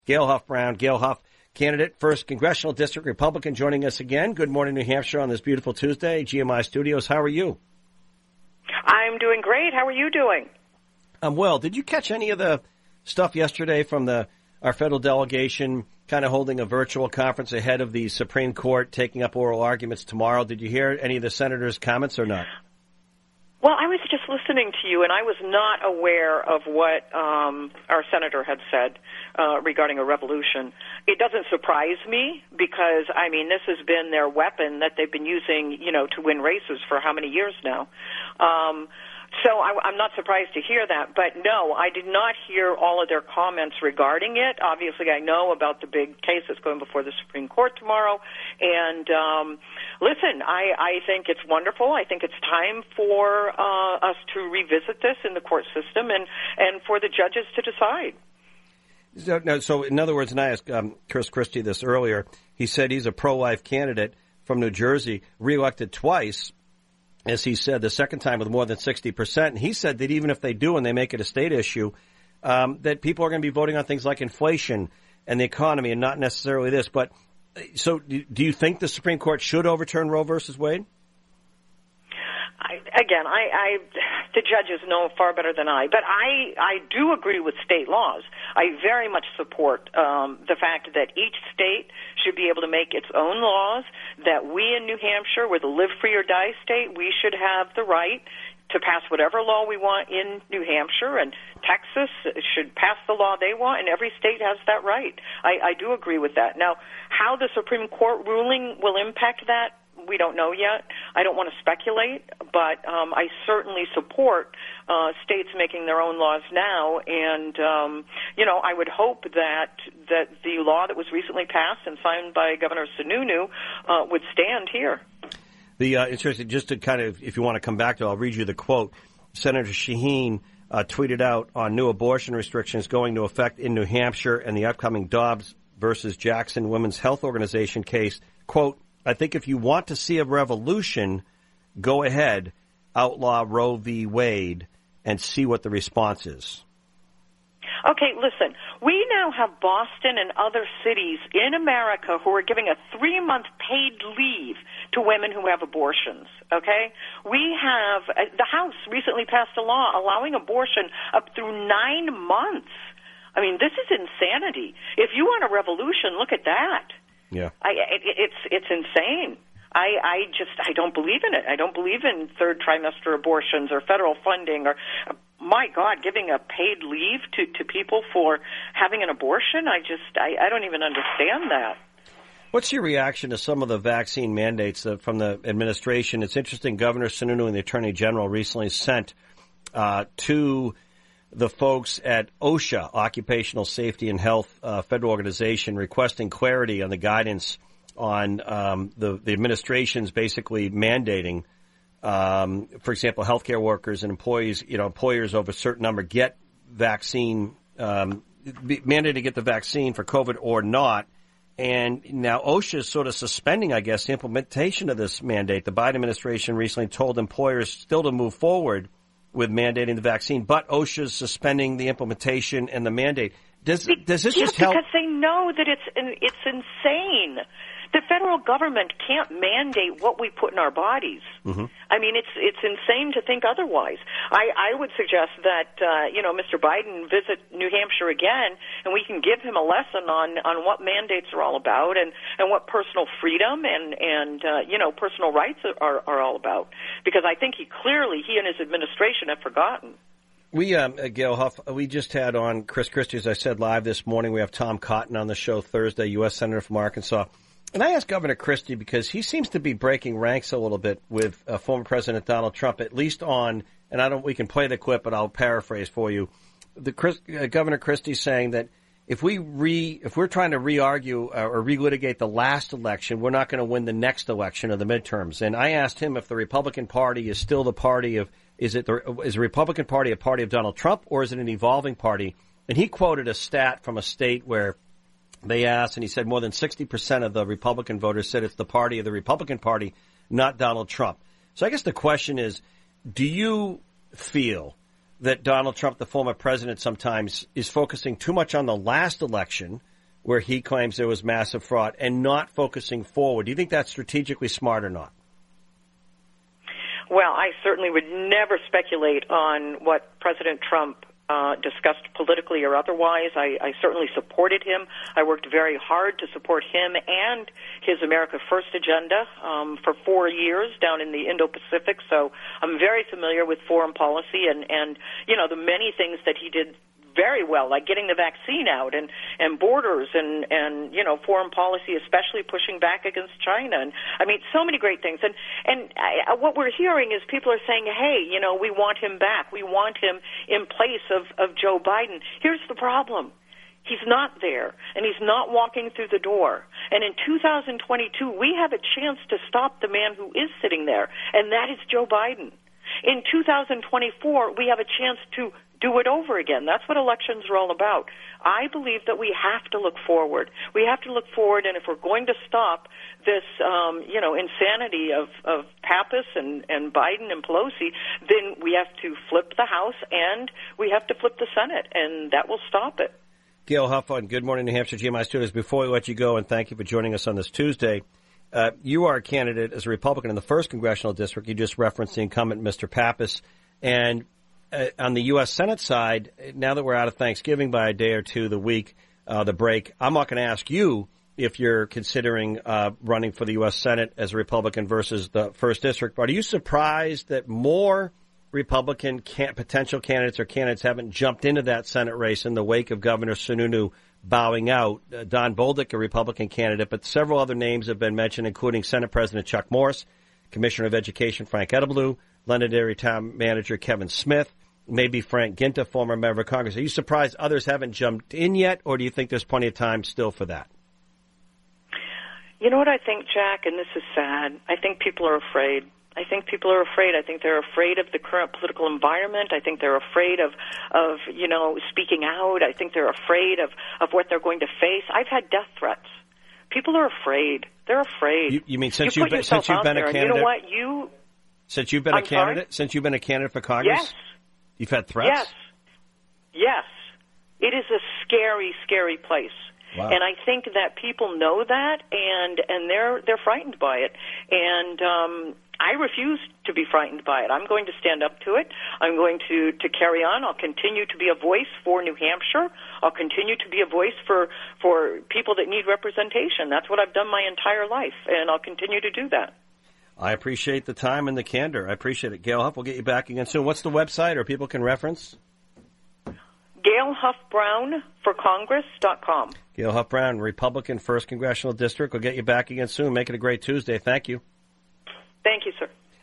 Gail Huff Brown. Gail Huff, candidate, 1st Congressional District, Republican, joining us again. Good morning, New Hampshire, on this beautiful Tuesday. GMI Studios, how are you? I'm doing great. How are you doing? I'm well. Did you catch any of the stuff yesterday from our federal delegation kind of holding a virtual conference ahead of the Supreme Court taking up oral arguments tomorrow? Did you hear any of the senators' comments or not? Well, I was just listening to you, and I was not aware of what our senator had said regarding a revolution. It doesn't surprise me because, I mean, this has been their weapon that they've been using, to win races for how many years now. So I'm not surprised to hear that. But, no, I did not hear all of their comments regarding it. Obviously, I know about the big case that's going before the Supreme Court tomorrow. And, listen, I think it's wonderful. I think it's time for us to revisit this in the court system and for the judges to decide. So in other words, and I asked Chris Christie this earlier, he said he's a pro-life candidate from New Jersey, reelected twice. As he said, the second time with more than 60%. And he said that even if they do and they make it a state issue, that people are going to be voting on things like inflation and the economy and not necessarily this. But so do you think the Supreme Court should overturn Roe versus Wade? The judges know far better than I, but I do agree with state laws. I very much support the fact that each state should be able to make its own laws, that we in New Hampshire, we're the live free or die state, we should have the right to pass whatever law we want in New Hampshire, and Texas should pass the law they want, and every state has that right. I do agree with that. Now, how the Supreme Court ruling will impact that, we don't know yet. I don't want to speculate, but I certainly support states making their own laws now. And, I would hope that the law that was recently passed and signed by Governor Sununu would stand here. Interesting, just to kind of, if you want to come back to it, I'll read you the quote. Senator Shaheen tweeted out on new abortion restrictions going to effect in New Hampshire and the upcoming Dobbs versus Jackson Women's Health Organization case, quote, I think if you want to see a revolution, go ahead, outlaw Roe v. Wade, and see what the response is. Okay, listen, we now have Boston and other cities in America who are giving a 3-month paid leave to women who have abortions, okay? We have, the House recently passed a law allowing abortion up through 9 months. I mean, this is insanity. If you want a revolution, look at that. Yeah, it's insane. I don't believe in it. I don't believe in third trimester abortions or federal funding or, my God, giving a paid leave to people for having an abortion. I don't even understand that. What's your reaction to some of the vaccine mandates from the administration? It's interesting. Governor Sununu and the Attorney General recently sent to the folks at OSHA, Occupational Safety and Health Federal Organization, requesting clarity on the guidance on the administration's basically mandating, for example, healthcare workers and employees, employers over a certain number get vaccine, mandated to get the vaccine for COVID or not. And now OSHA is sort of suspending, I guess, the implementation of this mandate. The Biden administration recently told employers still to move forward with mandating the vaccine, but OSHA's suspending the implementation and the mandate. Does this just help? Because they know that it's insane. The federal government can't mandate what we put in our bodies. Mm-hmm. I mean, it's insane to think otherwise. I would suggest that Mr. Biden visit New Hampshire again, and we can give him a lesson on what mandates are all about and what personal freedom and personal rights are all about. Because I think he and his administration have forgotten. We, Gail Huff, we just had on Chris Christie, as I said, live this morning. We have Tom Cotton on the show Thursday, U.S. Senator from Arkansas. And I asked Governor Christie because he seems to be breaking ranks a little bit with former President Donald Trump, at least on, and we can play the clip, but I'll paraphrase for you. Governor Christie saying that if we're trying to re-argue or relitigate the last election, we're not going to win the next election or the midterms. And I asked him if the Republican Party is still the party of, is the Republican Party a party of Donald Trump or is it an evolving party? And he quoted a stat from a state where they asked, and he said more than 60% of the Republican voters said it's the party of the Republican Party, not Donald Trump. So I guess the question is, do you feel that Donald Trump, the former president, sometimes is focusing too much on the last election where he claims there was massive fraud and not focusing forward. Do you think that's strategically smart or not? Well, I certainly would never speculate on what President Trump discussed politically or otherwise. I certainly supported him. I worked very hard to support him and his America First agenda for 4 years down in the Indo-Pacific. So I'm very familiar with foreign policy and you know, the many things that he did very well, like getting the vaccine out and borders and you know, foreign policy, especially pushing back against China. And I mean, so many great things. And what we're hearing is people are saying, hey, you know, we want him back. We want him in place of Joe Biden. Here's the problem. He's not there, and he's not walking through the door. And in 2022, we have a chance to stop the man who is sitting there, and that is Joe Biden. In 2024, we have a chance to do it over again. That's what elections are all about. I believe that we have to look forward. We have to look forward, and if we're going to stop this, you know, insanity of Pappas and Biden and Pelosi, then we have to flip the House and we have to flip the Senate, and that will stop it. Gail Huff on Good Morning New Hampshire GMI Studios. Before we let you go, and thank you for joining us on this Tuesday, you are a candidate as a Republican in the 1st Congressional District. You just referenced the incumbent, Mr. Pappas. And on the U.S. Senate side, now that we're out of Thanksgiving by a day or two, the break, I'm not going to ask you if you're considering running for the U.S. Senate as a Republican versus the 1st District. But are you surprised that more Republican potential candidates or candidates haven't jumped into that Senate race in the wake of Governor Sununu bowing out? Don Bolduc, a Republican candidate, but several other names have been mentioned, including Senate President Chuck Morse, Commissioner of Education Frank Edelblu, Londonderry Town Manager Kevin Smith, maybe Frank Ginta, former member of Congress. Are you surprised others haven't jumped in yet, or do you think there's plenty of time still for that? You know what I think, Jack, and this is sad, I think people are afraid. I think people are afraid. I think they're afraid of the current political environment. I think they're afraid of you know, speaking out. I think they're afraid of what they're going to face. I've had death threats. People are afraid. They're afraid. You mean since you've been a candidate? You know what? Since you've been a candidate? Sorry? Since you've been a candidate for Congress? Yes. You've had threats? Yes. It is a scary, scary place. Wow. And I think that people know that, and they're frightened by it. And I refuse to be frightened by it. I'm going to stand up to it. I'm going to carry on. I'll continue to be a voice for New Hampshire. I'll continue to be a voice for people that need representation. That's what I've done my entire life, and I'll continue to do that. I appreciate the time and the candor. I appreciate it. Gail Huff, we'll get you back again soon. What's the website or people can reference? Gail Huff Brown for Congress.com. Gail Huff Brown, Republican, 1st Congressional District. We'll get you back again soon. Make it a great Tuesday. Thank you. Thank you, sir.